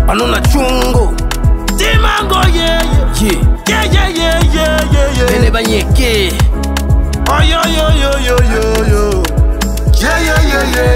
Banona chungo Timango yeah Bene banyeke Oh yo Yeah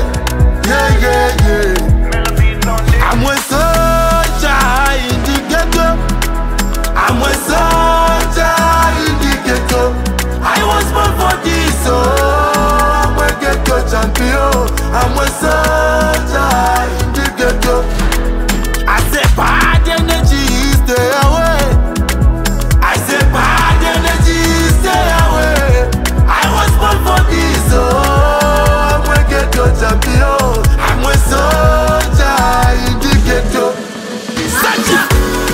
I'm a soldier in the ghetto. I'm a soldier in the ghetto. I was born for this, so I'm a ghetto champion. I'm a soldier in the ghetto. I say bad energy, stay away. I say bad energy, stay away. I was born for this, so I'm a ghetto champion. I'm a soldier in the ghetto. Soldier.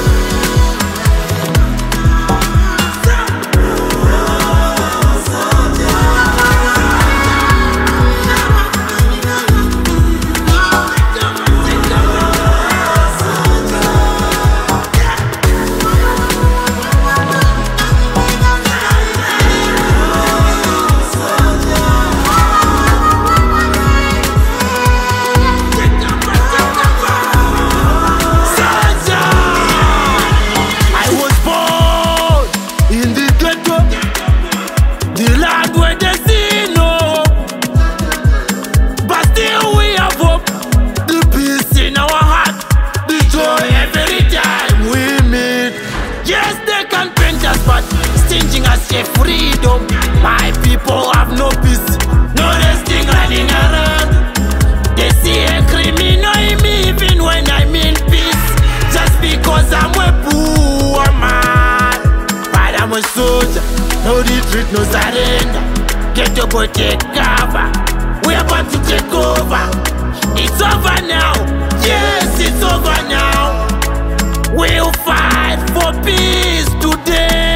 Freedom, my people have no peace, no resting running around. They see a criminal in me even when I'm in peace, just because I'm a poor man. But I'm a soldier, no retreat, no surrender. Get your boy, take cover. We're about to take over. It's over now, yes, it's over now. We'll fight for peace today.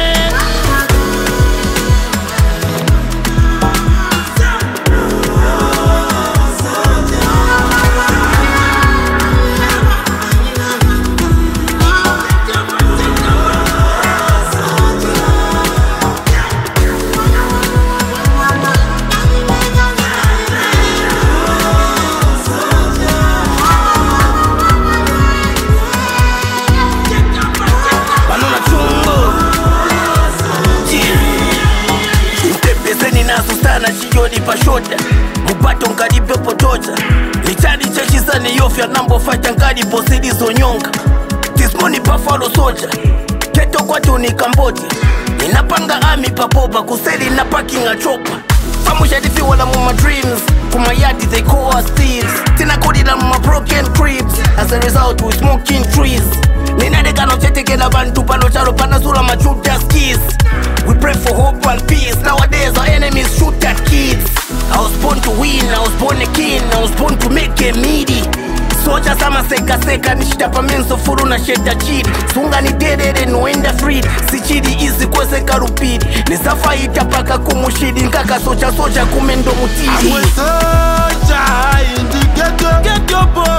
Chiyoni pashota mubato nkalipe potocha nichani chechisa niyofya nambo fata nkali posidi zonyonga this money buffalo soldier keto kwatu ni Cambodia ninapanga ami papoba kuseli na parking a chopper famushadifi wala muma dreams kumayadi they call us thieves tina kodi na muma broken cribs as a result we smoking trees ninadeka no cheteke na bantu pano charo panazula machuta skis. We pray for hope and peace. Nowadays our enemies shoot at kids. I was born to win, I was born a king, I was born to make a meaty. Soldier sama seka seka nishitapa menso furu na sheta chidi. Sunga ni dedede nuenda freed. Sichidi izi kwese karupidi. Nisafa itapaka kumushidi. Nkaka socha kumendo mutidi. I'm a soldier in the ghetto. Ghetto boy.